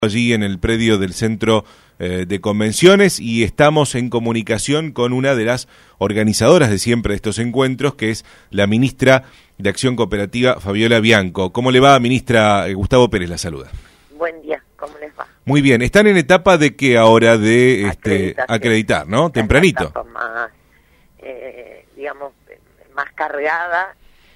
Allí en el predio del Centro de Convenciones y estamos en comunicación con una de las organizadoras de siempre de estos encuentros, que es la ministra de Acción Cooperativa, Fabiola Bianco. ¿Cómo le va, ministra? Gustavo Pérez la saluda. Buen día, ¿cómo les va? Muy bien, están en etapa de que ahora de acreditar, ¿no? Tempranito. Etapa más, digamos, más cargada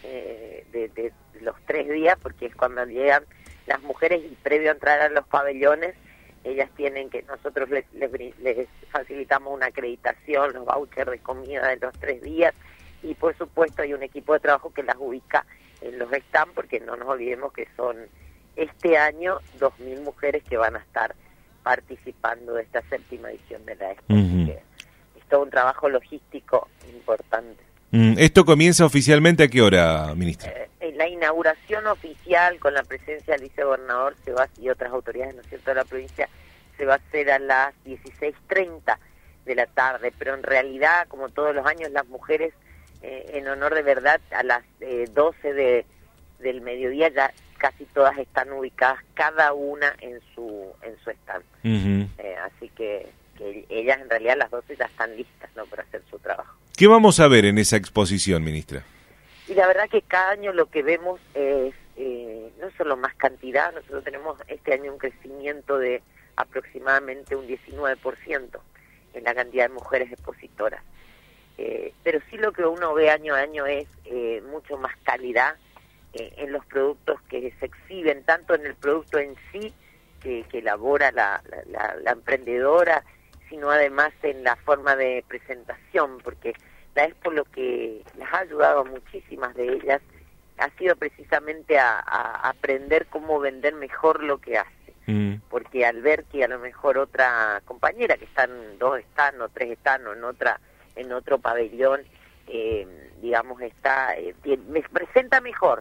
de los 3 días, porque es cuando llegan las mujeres y previo a entrar a los pabellones, ellas tienen que, nosotros les facilitamos una acreditación, los vouchers de comida de los 3 días, y por supuesto hay un equipo de trabajo que las ubica en los stands, porque no nos olvidemos que son este año 2.000 mujeres que van a estar participando de esta 7ª edición de la Expo. Así que es todo un trabajo logístico importante. ¿Esto comienza oficialmente a qué hora, ministra? La inauguración oficial con la presencia del vicegobernador y otras autoridades, ¿no es cierto?, de la provincia, se va a hacer a las 16:30 de la tarde, pero en realidad, como todos los años, las mujeres, en honor de verdad, a las 12 del mediodía ya casi todas están ubicadas, cada una en su stand. Así que ellas en realidad a las 12 ya están listas, ¿no?, para hacer su trabajo. ¿Qué vamos a ver en esa exposición, ministra? Y la verdad que cada año lo que vemos es no solo más cantidad, nosotros tenemos este año un crecimiento de aproximadamente un 19% en la cantidad de mujeres expositoras. Pero sí lo que uno ve año a año es mucho más calidad en los productos que se exhiben, tanto en el producto en sí que elabora la emprendedora, sino además en la forma de presentación, porque la Expo lo que las ha ayudado a muchísimas de ellas ha sido precisamente a aprender cómo vender mejor lo que hace, porque al ver que a lo mejor otra compañera que están 2 están o 3 están o en otro pabellón, digamos presenta mejor,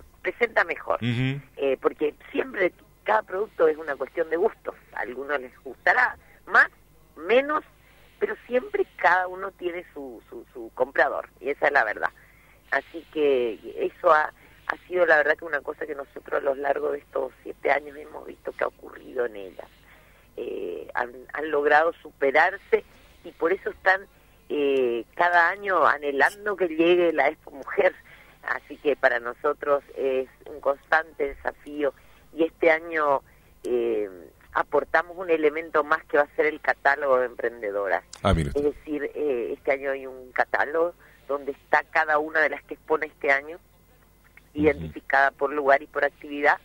porque siempre cada producto es una cuestión de gustos, a algunos les gustará más, menos, pero siempre cada uno tiene su comprador, y esa es la verdad. Así que eso ha sido la verdad que una cosa que nosotros a lo largo de estos 7 años hemos visto que ha ocurrido en ellas. Han logrado superarse y por eso están cada año anhelando que llegue la Expo Mujer. Así que para nosotros es un constante desafío y este año aportamos un elemento más que va a ser el catálogo de emprendedoras. Es decir, este año hay un catálogo donde está cada una de las que expone este año, identificada por lugar y por actividad.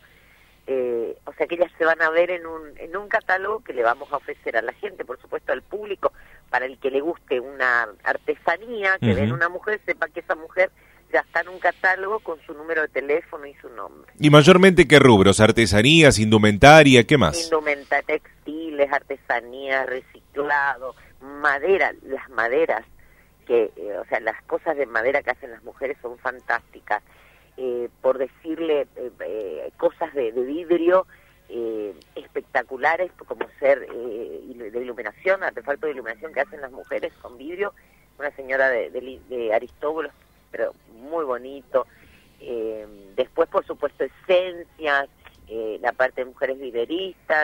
O sea que ellas se van a ver en un catálogo que le vamos a ofrecer a la gente, por supuesto al público, para el que le guste una artesanía, que ven una mujer, sepa que esa mujer ya está en un catálogo con su número de teléfono y su nombre. ¿Y mayormente qué rubros? ¿Artesanías, indumentaria, qué más? Indumentaria, textiles, artesanía, reciclado, madera, las maderas, que o sea, las cosas de madera que hacen las mujeres son fantásticas. Por decirle, cosas de vidrio espectaculares, como ser de iluminación, artefactos de iluminación que hacen las mujeres con vidrio, una señora de Aristóbulos, pero muy bonito. Después, por supuesto, esencias, la parte de mujeres viveristas,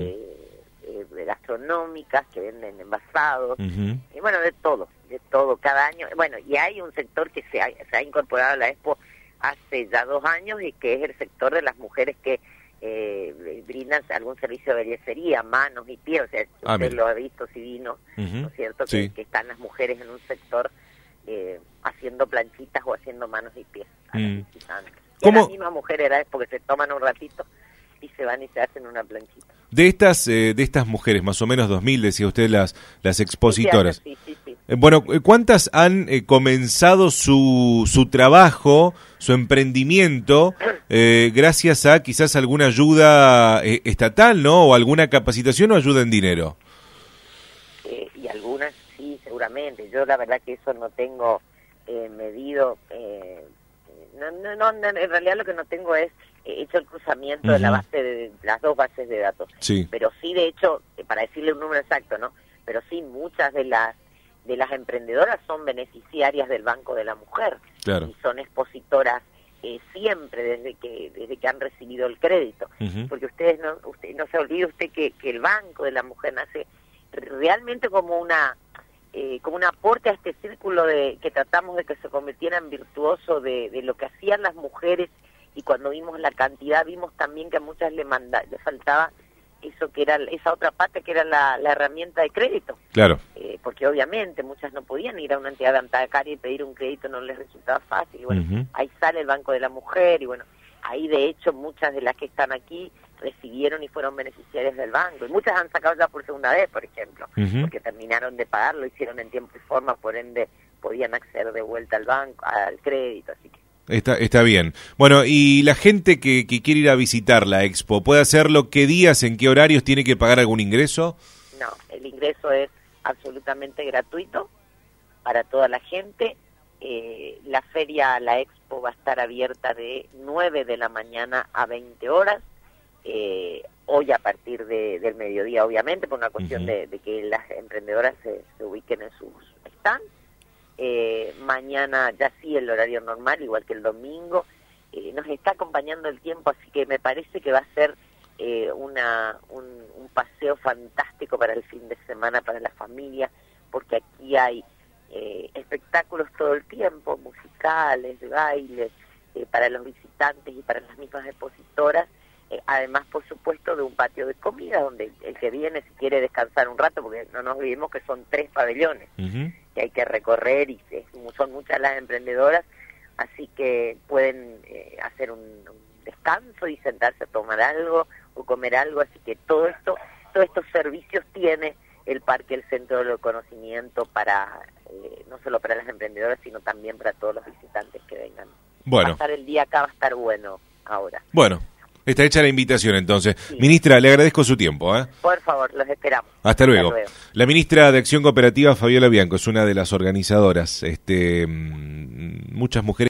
gastronómicas que venden envasados, y bueno, de todo cada año. Bueno, y hay un sector que se ha incorporado a la Expo hace ya 2 años y que es el sector de las mujeres que brindan algún servicio de bellecería, manos y pies. O sea, usted lo ha visto si vino, ¿no es cierto? Sí. Que están las mujeres en un sector haciendo planchitas o haciendo manos y pies a las visitantes. Y la misma mujer era porque se toman un ratito y se van y se hacen una planchita. De estas mujeres, más o menos 2.000, decía usted, las expositoras. Sí. Bueno, ¿cuántas han comenzado su trabajo, su emprendimiento, gracias a quizás alguna ayuda estatal, ¿no? O alguna capacitación o ayuda en dinero? Y algunas sí, seguramente. Yo la verdad que eso no tengo medido. No, en realidad lo que no tengo es hecho el cruzamiento de la base de las 2 bases de datos. Sí. Pero sí, de hecho, para decirle un número exacto, ¿no? Pero sí, muchas de las emprendedoras son beneficiarias del Banco de la Mujer. Claro. Y son expositoras siempre desde que han recibido el crédito, porque usted no se olvide usted que el Banco de la Mujer nace realmente como un aporte a este círculo que tratamos de que se convirtiera en virtuoso de lo que hacían las mujeres, y cuando vimos la cantidad vimos también que a muchas le faltaba eso, que era esa otra parte, que era la herramienta de crédito. Claro. Porque obviamente muchas no podían ir a una entidad bancaria y pedir un crédito, no les resultaba fácil, y bueno, ahí sale el Banco de la Mujer, y bueno, ahí de hecho muchas de las que están aquí recibieron y fueron beneficiarias del banco, y muchas han sacado ya por segunda vez, por ejemplo, porque terminaron de pagar, lo hicieron en tiempo y forma, por ende podían acceder de vuelta al banco, al crédito, así que Está bien. Bueno, y la gente que quiere ir a visitar la expo, ¿puede hacerlo? ¿Qué días, en qué horarios tiene que pagar algún ingreso? No, el ingreso es absolutamente gratuito para toda la gente. La feria, la expo va a estar abierta de 9 de la mañana a 20 horas. Hoy a partir del mediodía, obviamente, por una cuestión de que las emprendedoras se ubiquen en sus stands. Mañana ya sí el horario normal, igual que el domingo. Nos está acompañando el tiempo, así que me parece que va a ser un paseo fantástico para el fin de semana, para la familia, porque aquí hay espectáculos todo el tiempo, musicales, bailes, para los visitantes y para las mismas expositoras, además por supuesto de un patio de comida donde el que viene, si quiere descansar un rato, porque no nos olvidemos que son 3 pabellones que hay que recorrer, y son muchas las emprendedoras, así que pueden hacer un descanso y sentarse a tomar algo o comer algo, así que todos estos servicios tiene el Parque El Centro del Conocimiento para no solo para las emprendedoras, sino también para todos los visitantes que vengan. Bueno. Pasar el día acá va a estar bueno ahora. Bueno, está hecha la invitación entonces. Sí. Ministra, le agradezco su tiempo. Por favor, los esperamos. Hasta luego. La ministra de Acción Cooperativa, Fabiola Bianco, es una de las organizadoras. Muchas mujeres